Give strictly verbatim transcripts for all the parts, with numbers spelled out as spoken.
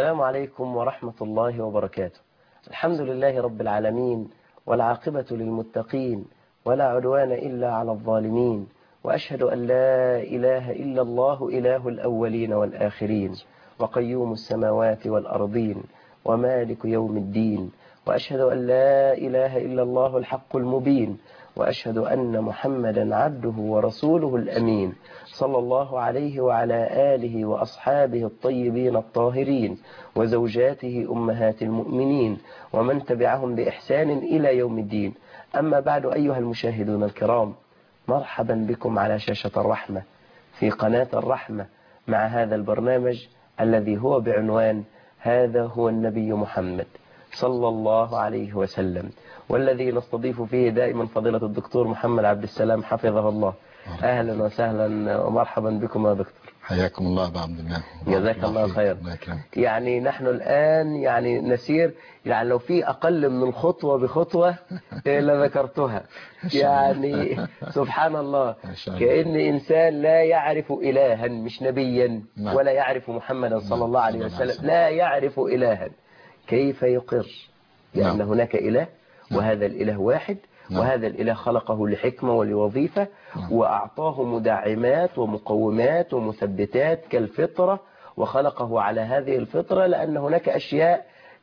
السلام عليكم ورحمة الله وبركاته. الحمد لله رب العالمين، والعاقبة للمتقين، ولا عدوان إلا على الظالمين، وأشهد أن لا إله إلا الله إله الأولين والآخرين، وقيوم السماوات والأرضين، ومالك يوم الدين، وأشهد أن لا إله إلا الله الحق المبين، وأشهد أن محمدا عبده ورسوله الأمين، صلى الله عليه وعلى آله وأصحابه الطيبين الطاهرين، وزوجاته أمهات المؤمنين، ومن تبعهم بإحسان إلى يوم الدين. أما بعد، أيها المشاهدون الكرام، مرحبا بكم على شاشة الرحمة في قناة الرحمة مع هذا البرنامج الذي هو بعنوان هذا هو النبي محمد صلى الله عليه وسلم، والذي نستضيف فيه دائما فضيلة الدكتور محمد عبد السلام حفظه الله. أهلا وسهلا ومرحبا بكم يا دكتور. حياكم الله أبا عبد الله. جزاك الله خير. يعني نحن الآن يعني نسير، يعني لو في أقل من الخطوة بخطوة لذكرتها. يعني سبحان الله، كأن إنسان لا يعرف إلها، مش نبيا ولا يعرف محمدا صلى الله عليه وسلم، لا يعرف إلها، كيف يقر بأن هناك إله وهذا الإله واحد، وهذا الإله خلقه لحكمة ولوظيفة، وأعطاه مدعمات ومقومات ومثبتات كالفطرة، وخلقه على هذه الفطرة لأن هناك أشياء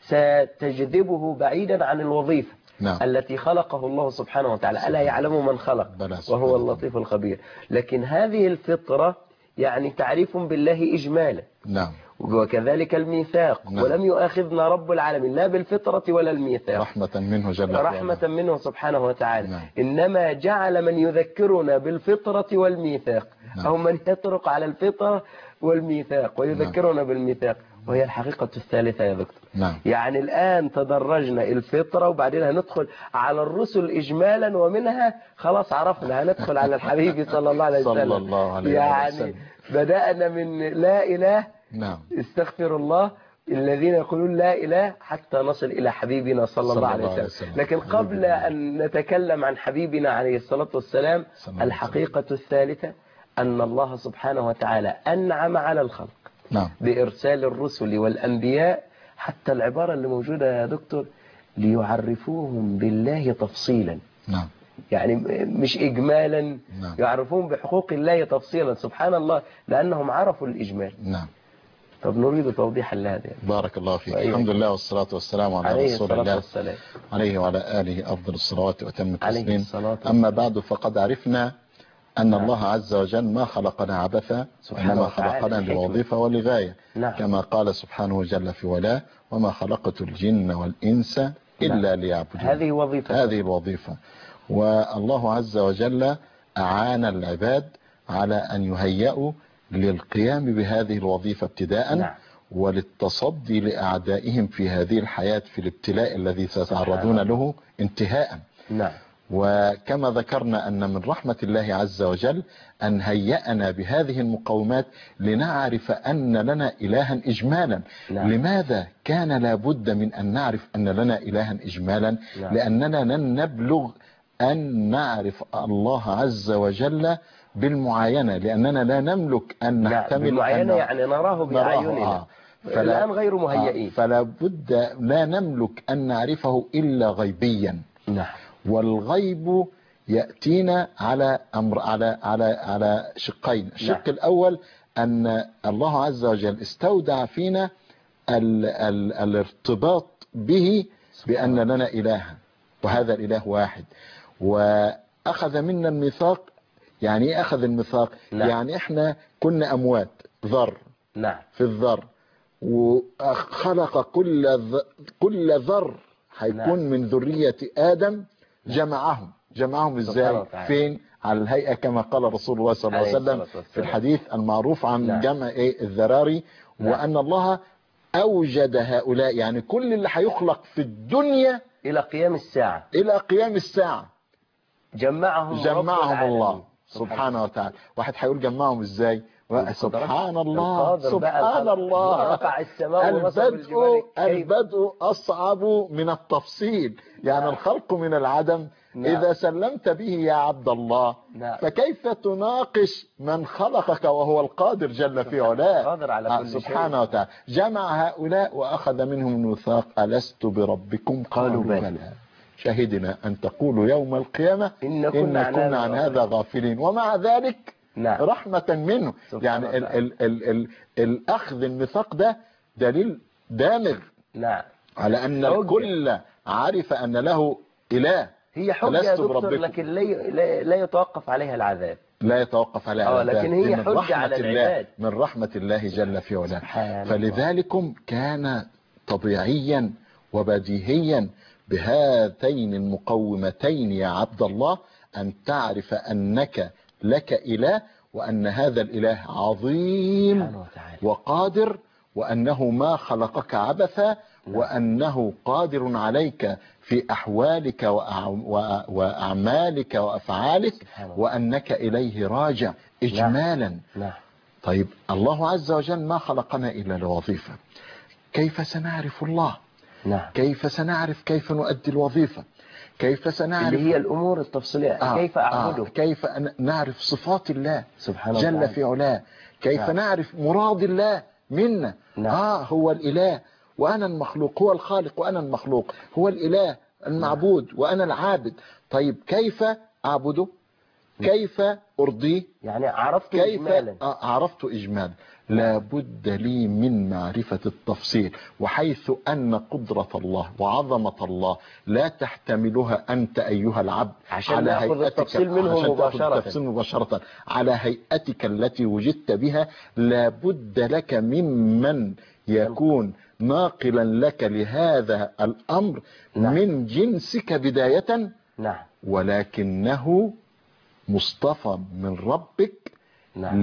ستجذبه بعيدا عن الوظيفة نعم. التي خلقه الله سبحانه وتعالى. ألا يعلم من خلق وهو اللطيف الخبير. لكن هذه الفطرة يعني تعريف بالله إجمالا نعم. وكذلك الميثاق نعم. ولم يؤاخذنا رب العالمين لا بالفطرة ولا الميثاق، رحمة منه جل وعلا، رحمة منه سبحانه وتعالى نعم. إنما جعل من يذكرنا بالفطرة والميثاق نعم. أو من يطرق على الفطرة والميثاق ويذكرنا نعم. بالميثاق، وهي الحقيقة الثالثة يا دكتور نعم. يعني الآن تدرجنا الفطرة، وبعدين هندخل على الرسل إجمالا، ومنها خلاص عرفنا هندخل على الحبيب صلى الله عليه وسلم. صلى الله عليه يعني وسلم. بدأنا من لا إله نعم. استغفر الله الذين يقولون لا إله حتى نصل إلى حبيبنا صلى, صلى الله عليه وسلم. وسلم. لكن قبل أن نتكلم عن حبيبنا عليه الصلاة والسلام، الحقيقة الثالثة أن الله سبحانه وتعالى أنعم على الخلق نعم. بإرسال الرسل والأنبياء، حتى العبارة اللي موجودة يا دكتور ليعرفوهم بالله تفصيلا نعم. يعني مش إجمالا نعم. يعرفون بحقوق الله تفصيلا، سبحان الله، لأنهم عرفوا الإجمال نعم. طب نريد توضيحا لهذا يعني. بارك الله فيك. الحمد لله والصلاة والسلام على عليه رسول الله والسلام. عليه وعلى آله أفضل الصلوات وأتم التسليم. أما بعد، فقد عرفنا أن نعم. الله عز وجل ما خلقنا عبثا، وإنما خلقنا لوظيفة ولغاية نعم. كما قال سبحانه جل في علاه: وما خلقت الجن والإنس إلا نعم. ليعبدون. هذه وظيفة هذه الوظيفة. والله عز وجل أعان العباد على أن يهيئوا للقيام بهذه الوظيفة ابتداء نعم. وللتصدي لأعدائهم في هذه الحياة في الابتلاء الذي سيتعرضون له انتهاء نعم. وكما ذكرنا أن من رحمة الله عز وجل أن هيأنا بهذه المقومات لنعرف أن لنا إلها إجمالا نعم. لماذا كان لابد من أن نعرف أن لنا إلها إجمالا نعم. لأننا لن نبلغ أن نعرف الله عز وجل بالمعاينة، لأننا لا نملك أن نحتمل بالمعاينة أن يعني نراه بأعيننا آه. فالآن غير مهيئين آه. فلا بد لا نملك أن نعرفه إلا غيبيا نعم. والغيب يأتينا على أمر على على على شقين. الشق نعم. الأول أن الله عز وجل استودع فينا ال ال الارتباط به بأن لنا إلها، وهذا الإله واحد، وأخذ منا الميثاق. يعني ايه أخذ الميثاق؟ نعم. يعني احنا كنا أموات ذر نعم. في الذر، وخلق كل ذ... كل ذر هيكون نعم. من ذرية آدم، جمعهم جمعهم ازاي؟ فين؟ على الهيئة كما قال رسول الله صلى الله عليه وسلم في الحديث المعروف عن نعم. جمع ايه الذراري نعم. وأن الله أوجد هؤلاء، يعني كل اللي هيخلق في الدنيا إلى قيام الساعة إلى قيام الساعة جمعهم جمعهم الله سبحانه وتعالى. واحد هيقول جمعهم ازاي؟ سبحان الله سبحان الله. البدء البدء أصعب من التفصيل، يعني الخلق من العدم نعم. إذا سلمت به يا عبد الله نعم. فكيف تناقش من خلقك وهو القادر جل في علاه قادر على كل شيء سبحانه وتعالى. جمع هؤلاء وأخذ منهم الميثاق: ألست بربكم؟ قالوا بلى شهدنا أن تقولوا يوم القيامة إن كنا, كنا كنا عن هذا غافلين. ومع ذلك نعم. رحمة منه. يعني ال ال ال ال الأخذ الميثاق ده دليل دامغ نعم. على أن الكل عرف أن له إله. هي حجة يا دكتور، لكن لا, لا يتوقف عليها العذاب. لا يتوقف عليها العذاب، لكن هي حجة على العباد من رحمة الله جل في علاه. فلذلكم كان طبيعيا وبديهيا بهاتين المقومتين يا عبد الله أن تعرف أنك لك إله، وأن هذا الإله عظيم وقادر، وأنه ما خلقك عبثا، وأنه قادر عليك في أحوالك وأعمالك وأفعالك، وأنك إليه راجع إجمالا. طيب الله عز وجل ما خلقنا إلا لوظيفة. كيف سنعرف الله؟ كيف سنعرف كيف نؤدي الوظيفة؟ كيف سنعرف اللي هي الأمور التفصيلية؟ آه كيف أعبده؟ آه كيف نعرف صفات الله سبحانه جل وتعالى في علاه؟ كيف نعم. نعرف مراد الله منا؟ نعم. آه هو الإله وأنا المخلوق، هو الخالق وأنا المخلوق، هو الإله المعبود نعم. وأنا العابد. طيب كيف أعبده؟ كيف أرضيه؟ يعني عرفت كيف إجمالا. آه عرفت إجمالا. لابد لي من معرفة التفصيل، وحيث أن قدرة الله وعظمة الله لا تحتملها أنت أيها العبد عشان على نأخذ التفصيل منه مباشرة. التفصيل مباشرة على هيئتك التي وجدت بها، لابد لك ممن يكون ناقلا لك لهذا الأمر نعم. من جنسك بداية نعم. ولكنه مصطفى من ربك نعم.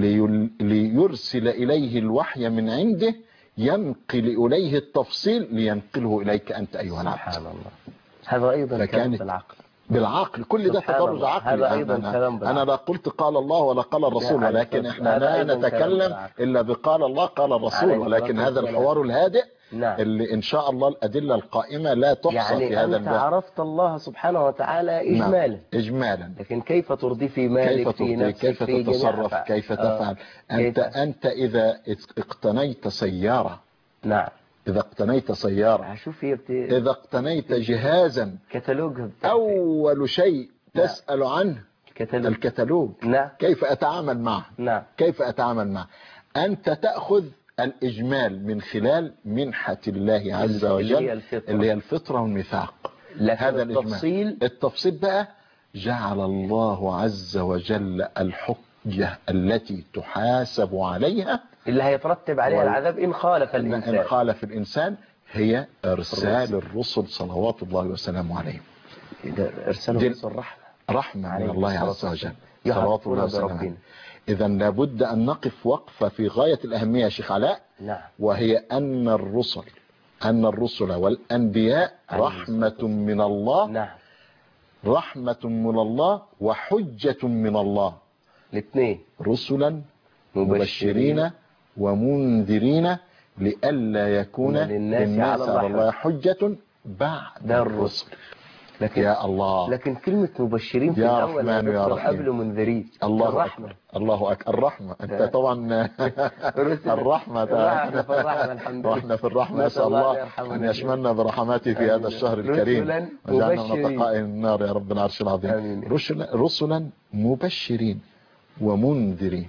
ليرسل إليه الوحي من عنده ينقل إليه التفصيل لينقله إليك أنت أيها العبد. سبحان الله. هذا أيضا كلام بالعقل. بالعقل كل ده تدرج عقلي. هذا أيضا أنا, كلام بالعقل. أنا لا قلت قال الله ولا قال الرسول، ولكن احنا لا نتكلم إلا بقال الله قال الرسول، ولكن هذا الحوار الهادئ نعم. اللي إن شاء الله الأدلة القائمة لا تحصى يعني في هذا الباب. يعني أنت عرفت الله سبحانه وتعالى إجمالا نعم. إجمالا، لكن كيف ترضي في مالك، كيف في نفسك، كيف في تتصرف، كيف تفعل. آه. أنت, أنت إذا اقتنيت سيارة نعم. إذا اقتنيت سيارة شوف هي بت... إذا اقتنيت جهازا كتالوج أول شيء نعم. تسأل عنه الكتالوج, الكتالوج. نعم. كيف أتعامل معه نعم. كيف أتعامل معه. أنت تأخذ الإجمال من خلال منحة الله عز وجل اللي هي الفطرة, اللي هي الفطرة والميثاق. هذا التفصيل الإجمال. التفصيل بقى جعل الله عز وجل الحجة التي تحاسب عليها اللي هيترتب عليها و... العذاب إن خالف الإنسان إن خالف الإنسان هي إرسال الرسل صلوات الله وسلامه عليهم. إرسال الرسل رحمة رحمة من الله عز وجل صلوات الله وسلامه. إذا لابد أن نقف وقفة في غاية الأهمية يا شيخ علاء نعم. وهي أن الرسل أن الرسل والأنبياء رحمة من الله نعم. رحمة من الله وحجة من الله. الاثنين رسلا مبشرين ومنذرين لئلا يكون للناس, للناس على الله حجة بعد الرسل. لكن يا الله لكن كلمة مبشرين في يا الأول رحمن يا رحيم قبل منذرين. الله الرحمة أكبر. الله أكبر. الرحمة أنت طبعا الرحمة الرحمة في الرحمة الحمد لله. رحمة في الرحمة. نسأل الله أن يشملنا برحماته في هذا الشهر الكريم وجعلنا من اتقاء النار يا رب العرش العظيم. رسلا رسلا مبشرين ومنذرين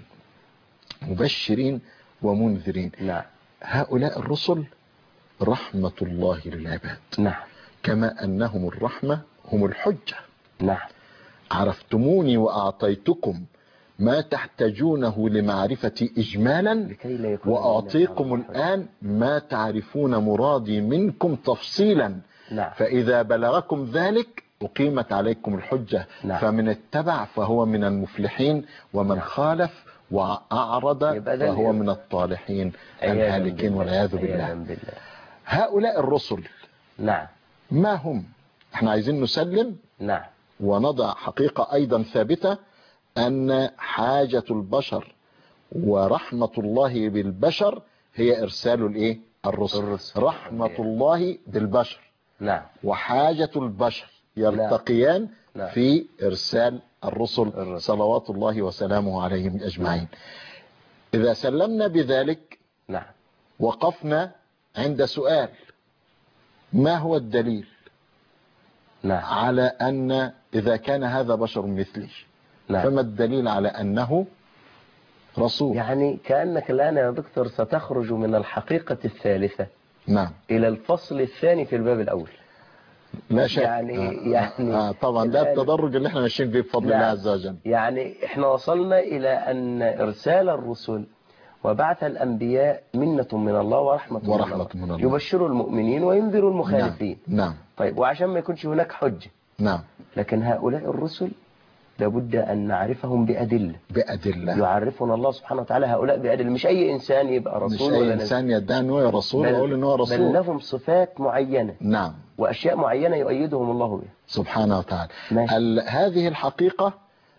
مبشرين ومنذرين. نعم. هؤلاء الرسل رحمة الله للعباد. نعم. كما أنهم الرحمة هم الحجة. نعم. عرفتموني وأعطيتكم ما تحتاجونه لمعرفتي إجمالا وأعطيكم الآن ما تعرفون مرادي منكم تفصيلا. نعم. فإذا بلغكم ذلك أقيمت عليكم الحجة. نعم. فمن اتبع فهو من المفلحين ومن نعم. خالف وأعرض فهو من الطالحين الهالكين والعياذ بالله. هؤلاء الرسل نعم ما هم؟ احنا عايزين نسلم نعم ونضع حقيقة ايضا ثابتة ان حاجة البشر ورحمة الله بالبشر هي ارسال الايه الرسل. الرسل. رحمة الله بالبشر نعم وحاجة البشر يرتقيان نعم. في إرسال الرسل الرسل. صلوات الله وسلامه عليهم أجمعين. إذا سلمنا بذلك نعم. وقفنا عند سؤال: ما هو الدليل نعم. على أن إذا كان هذا بشر مثلي نعم. فما الدليل على أنه رسول؟ يعني كأنك الآن يا دكتور ستخرج من الحقيقة الثالثة نعم. إلى الفصل الثاني في الباب الأول. لا شك. يعني آه يعني آه طبعا ده التدرج اللي احنا ماشيين بيه بفضل نعم. الله عز وجل. يعني احنا وصلنا إلى أن إرسال الرسل وبعث الأنبياء منة من الله ورحمة, ورحمة من, من الله. الله. يبشر المؤمنين وينذر المخالفين. نعم. نعم. طيب، وعشان ما يكونش هناك حجة. نعم. لكن هؤلاء الرسل لابد أن نعرفهم بأدلة. بأدلة. يعرفنا الله سبحانه وتعالى هؤلاء بأدلة. مش أي إنسان يبقى رسول، مش أي ولا إنسان يدعي أنه رسول ويقول أنه رسول. بل لهم صفات معينة. نعم. وأشياء معينة يؤيدهم الله بها سبحانه وتعالى. ماشي. هذه الحقيقة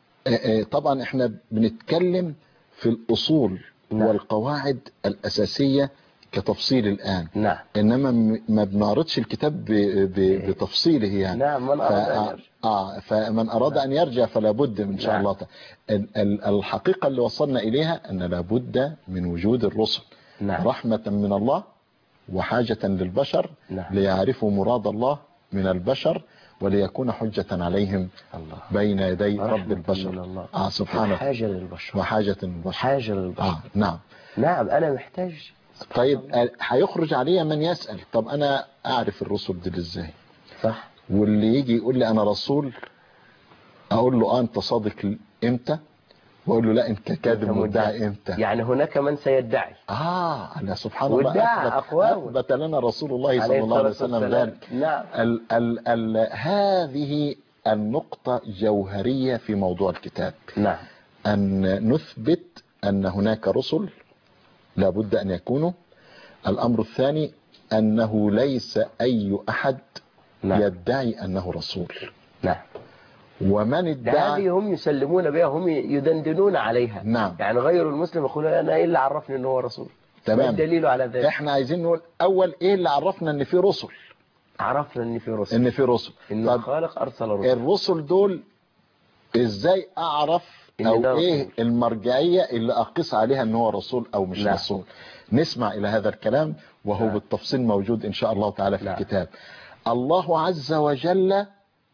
طبعا احنا بنتكلم في الأصول. نعم. والقواعد الأساسية كتفصيل الآن. نعم. إنما ما بنعرضش الكتاب بتفصيله يعني. نعم. من أراد أن يرجع. آه فمن أراد نعم. أن يرجع فلا بد إن شاء نعم. الله تعالى. الحقيقة اللي وصلنا إليها أن لا بد من وجود الرسل. نعم. رحمة من الله وحاجة للبشر. نعم. ليعرفوا مراد الله من البشر وليكون حجة عليهم الله. بين يدي رب البشر. آه سبحانه. وحاجة للبشر. وحاجة للبشر. حاجة للبشر. آه نعم. نعم. أنا محتاج. طيب هيخرج عليا من يسأل: طب أنا أعرف الرسل دي إزاي؟ صح. واللي يجي يقول لي أنا رسول أقول له آه أنت صادق إمتى؟ وأقول له لا أنت كاذب مدعي إمتى؟ يعني هناك من سيدعي. آه لا سبحان الله. وادعى أقوام. أثبت لنا رسول الله صلى الله عليه وسلم ذلك. نعم. ال ال ال هذه النقطة جوهرية في موضوع الكتاب. نعم. أن نثبت أن هناك رسل لابد أن يكونوا. الأمر الثاني أنه ليس أي أحد نعم. يدعي أنه رسول. نعم. ومن ادعى هذه هم يسلمون بها، هم يدندنون عليها. نعم. يعني غير المسلم يقول أنا إيه اللي عرفني أنه هو رسول؟ تمام. ما الدليل على ذلك؟ احنا عايزين نقول أول إيه اللي عرفنا أن في رسل؟ عرفنا أن في رسل. أن في رسل. إن الخالق أرسل رسل. الرسل دول إزاي أعرف أو إيه المرجعية اللي أقيس عليها أنه هو رسول أو مش لا. رسول؟ نسمع إلى هذا الكلام وهو لا. بالتفصيل موجود إن شاء الله تعالى في لا. الكتاب. الله عز وجل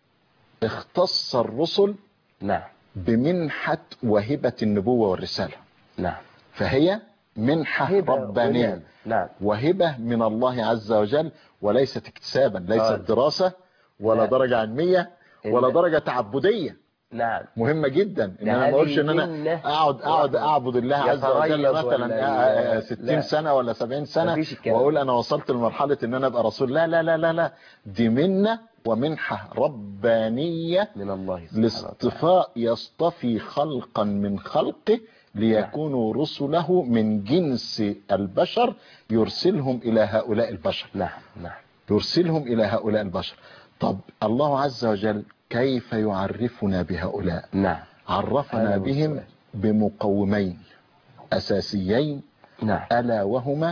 اختص الرسل نعم. بمنحة وهبة النبوة والرسالة. نعم. فهي منحة ربانية. نعم. وهبة من الله عز وجل وليست اكتسابا. ليست دراسة ولا لا. درجة علمية ولا درجة تعبدية. نعم. مهمة جدا ان انا ما اقولش ان انا اقعد اقعد اعبد الله عز وجل مثلا ستين سنة ولا سبعين سنة واقول انا وصلت لمرحلة ان انا ابقى رسول. لا لا لا لا لا دي منة ومنحة ربانية من الله لاصطفاء يصطفي خلقا من خلقه ليكونوا رسله من جنس البشر يرسلهم الى هؤلاء البشر. نعم. نعم. يرسلهم الى هؤلاء البشر. طب الله عز وجل كيف يعرفنا بهؤلاء؟ نعم. عرفنا بهم السؤال. بمقومين أساسيين. نعم. ألا وهما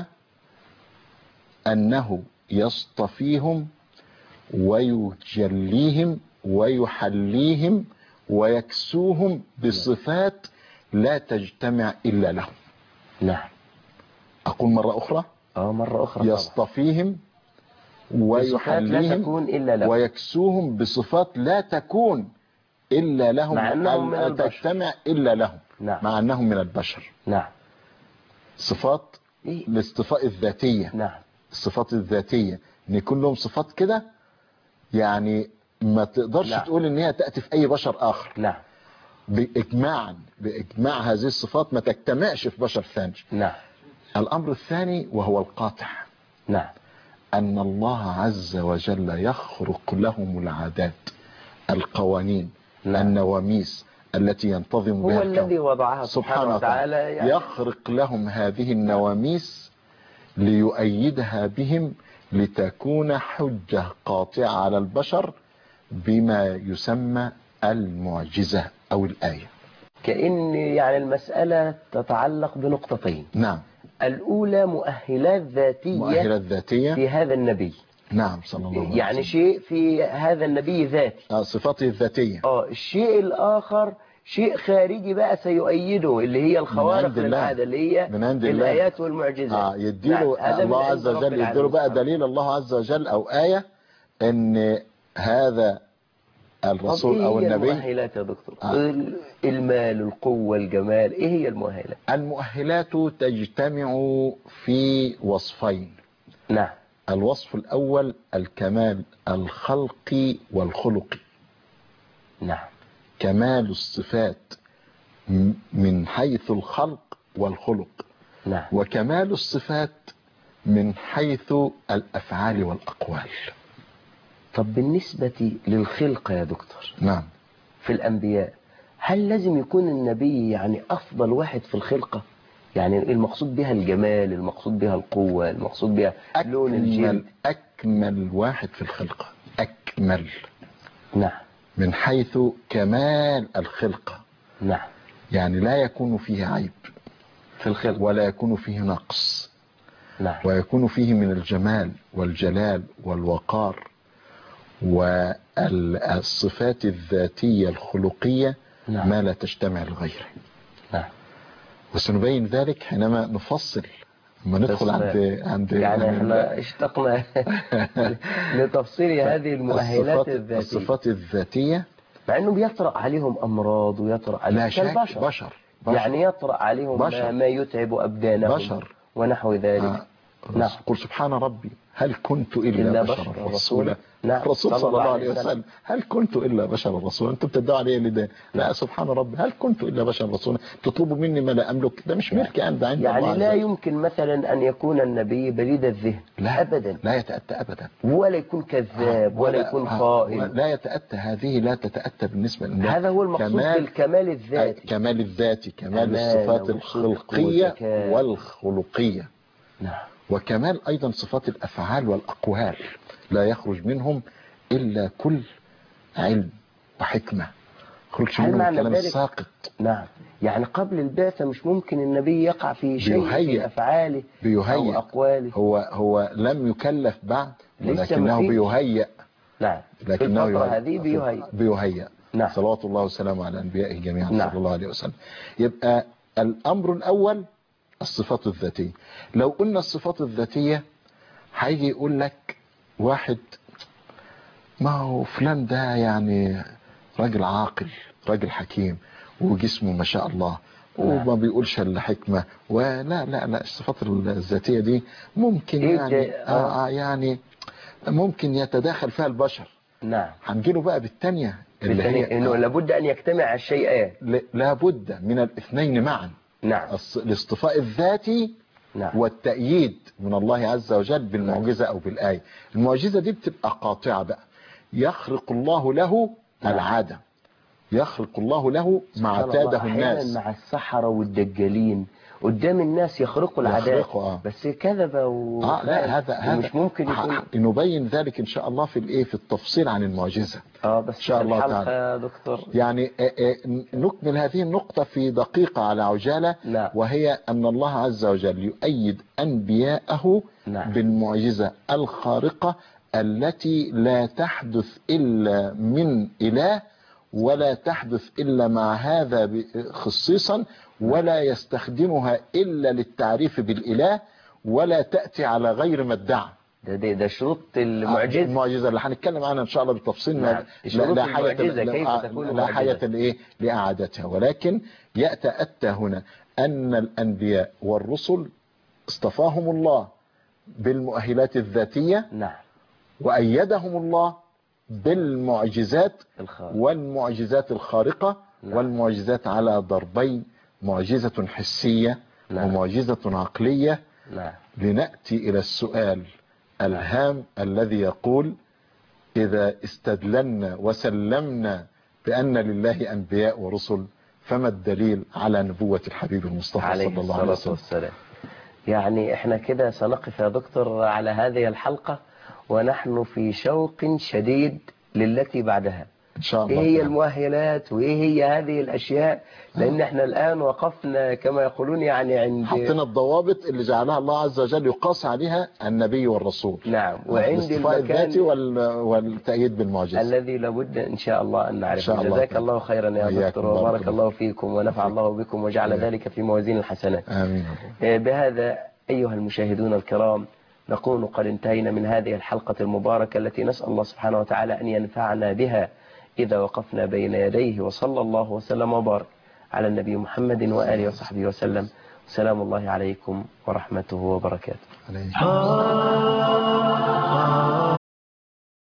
أنه يصطفيهم ويجليهم ويحليهم ويكسوهم بصفات لا تجتمع إلا لهم. نعم. أقول مرة أخرى. أو مرة أخرى. يصطفيهم ويحليهم ويكسوهم بصفات لا تكون إلا لهم مع أنهم من البشر. تجتمع إلا لهم. نعم. مع أنهم من البشر. نعم. صفات إيه؟ الاصطفاء الذاتية. نعم. الصفات الذاتية ان يكون لهم صفات كده يعني ما تقدرش نعم. تقول ان هي تأتي في اي بشر اخر. نعم. باجماعا باجماع هذه الصفات ما تجتمعش في بشر ثاني. نعم. الامر الثاني وهو القاطع. نعم. ان الله عز وجل يخرق لهم العادات القوانين. نعم. النواميس التي ينتظم بها هو الذي وضعها سبحانه وتعالى يعني. يخرق لهم هذه النواميس ليؤيدها بهم لتكون حجة قاطعة على البشر بما يسمى المعجزة أو الآية. كأن يعني المسألة تتعلق بنقطتين. نعم. الأولى مؤهلات ذاتية مؤهلات ذاتية في هذا النبي نعم صلى الله عليه وسلم. يعني شيء في هذا النبي ذاتي، آه صفاته الذاتية. اه الشيء الآخر شيء خارجي بقى سيؤيده، اللي هي الخوارق للعادة، اللي هي من عند الآيات والمعجزات. آه يديله نعم. الله عز وجل، يديله بقى دليل الله عز وجل أو آية ان هذا الرسول إيه او هي النبي. المؤهلات يا دكتور؟ آه. المال، القوة، الجمال، ايه هي المؤهلات؟ المؤهلات تجتمع في وصفين. نعم. الوصف الأول الكمال الخلقي والخلقي. نعم. كمال الصفات من حيث الخلق والخلق. نعم. وكمال الصفات من حيث الأفعال والأقوال. طب بالنسبة للخلق يا دكتور، نعم، في الأنبياء هل لازم يكون النبي يعني أفضل واحد في الخلقة؟ يعني المقصود بها الجمال، المقصود بها القوة، المقصود بها لون الجلد؟ أكمل واحد في الخلقة، أكمل. نعم. من حيث كمال الخلقة. نعم. يعني لا يكون فيه عيب في الخلق، ولا يكون فيه نقص. نعم. ويكون فيه من الجمال والجلال والوقار والصفات الذاتية الخلقية. نعم. ما لا تجتمع لغيره. نعم. وسنبين ذلك حينما نفصل، لما ندخل عند عند يعني احنا اشتقنا لتفصيل هذه المؤهلات الذاتية، الصفات الذاتية، مع انه بيطرأ عليهم امراض ويطرأ عليهم لا شك بشر. بشر. بشر يعني يطرأ عليهم بشر. ما يتعب ابدانهم بشر ونحو ذلك. آه. نعم. قل سبحان ربي هل كنت إلا, إلا بشر رسولا. نعم. الرسول صلى الله عليه وسلم هل كنت إلا بشر رسولا. انتم بتدعوا علي لده. لا سبحان ربي هل كنت إلا بشر رسولا. تطلبوا مني ما لا أملك. ده مش ملكي أنا، ده عند يعني الله عز لا وجل. يمكن مثلا أن يكون النبي بريد الذهن. لا أبدا. لا يتأتى أبدا. ولا يكون كذاب. ولا, ولا يكون خائن. لا يتأتى. هذه لا تتأتى بالنسبة لله. هذا هو المقصود كمال بالكمال الذاتي. كمال الذاتي، كمال الصفات الخلقية والخلقية. نعم. وكمال أيضا صفات الأفعال والأقوال، لا يخرج منهم إلا كل علم وحكمة، خرج منهم الكلام الساقط. نعم. يعني قبل البعثة مش ممكن النبي يقع في شيء بيهيئ. في أفعاله بيهيئ. أو أقواله. هو, هو لم يكلف بعد، ولكنه بيهيئ. نعم. لكنه في الفترة هذه بيهيئ. بيهيئ. نعم. صلوات الله وسلامه على أنبيائه جميعا. نعم. صلى الله عليه وسلم. يبقى الأمر الأول الصفات الذاتية. لو قلنا الصفات الذاتية هيجي يقول لك واحد ما هو فلان ده يعني راجل عاقل، راجل حكيم، وجسمه ما شاء الله، وما بيقولش الا حكمة. ولا لا لا الصفات الذاتية دي ممكن يعني آه آه يعني ممكن يتداخل فيها البشر. نعم. هنجيله بقى بالتانية اللي هي انه لابد ان يجتمع الشيئان. لابد من الاثنين معا. نعم. الاصطفاء الذاتي. نعم. والتأييد من الله عز وجل بالمعجزة أو بالآية. المعجزة دي بتبقى قاطعة بقى، يخرق الله له. نعم. العادة يخرق الله له ما اعتاده الناس. مع السحرة والدجالين قدام الناس يخرقوا العادات. آه. بس كذب و... آه لا هذا هذا مش ممكن يكون. نبين ذلك إن شاء الله في الإيه في التفصيل عن المعجزة. اه بس إن شاء الله تعالى يا دكتور. يعني نكمل هذه النقطة في دقيقة على عجالة. لا. وهي أن الله عز وجل يؤيد أنبياءه. نعم. بالمعجزة الخارقة التي لا تحدث إلا من إله، ولا تحدث إلا مع هذا خصيصا، ولا يستخدمها إلا للتعريف بالإله، ولا تأتي على غير ما ادعى. ده, ده, ده شروط المعجزة. المعجزة اللي هنتكلم عنها إن شاء الله بالتفصيل. نعم. لا حاجة كيف تكون لا حاجة لإيه لإعادتها. ولكن يتأتى هنا أن الأنبياء والرسل اصطفاهم الله بالمؤهلات الذاتية. نعم. وأيدهم الله بالمعجزات الخارق. والمعجزات الخارقة. نعم. والمعجزات على ضربين، معجزة حسية. نعم. ومعجزة عقلية. نعم. لنأتي إلى السؤال الهام. نعم. الذي يقول إذا استدللنا وسلمنا بأن لله أنبياء ورسل، فما الدليل على نبوة الحبيب المصطفى صلى الله عليه وسلم؟ والسلام. يعني احنا كده سنقف يا دكتور على هذه الحلقة، ونحن في شوق شديد للتي بعدها. إن شاء الله ايه هي تعالى. المؤهلات وايه هي هذه الاشياء، لان احنا الان وقفنا كما يقولون يعني عند حطينا الضوابط اللي جعلها الله عز وجل يقاس عليها النبي والرسول. نعم، وعند الاصطفاء المكان الذاتي وال- والتأييد بالمعجزة. الذي لابد ان شاء الله ان إن نعرفه. شاء الله جزاك تعالى. الله خيرا يا وإياكم، دكتور، بارك وبارك الله الله فيكم ونفع وفيكم. الله بكم وجعل وإياكم. ذلك في موازين الحسنات. آمين. آه، بهذا أيها المشاهدون الكرام نكون قد انتهينا من هذه الحلقة المباركة التي نسأل الله سبحانه وتعالى أن ينفعنا بها إذا وقفنا بين يديه، وصلى الله وسلم وبارك على النبي محمد وآله وصحبه وسلم. سلام الله عليكم ورحمته وبركاته. عليكم.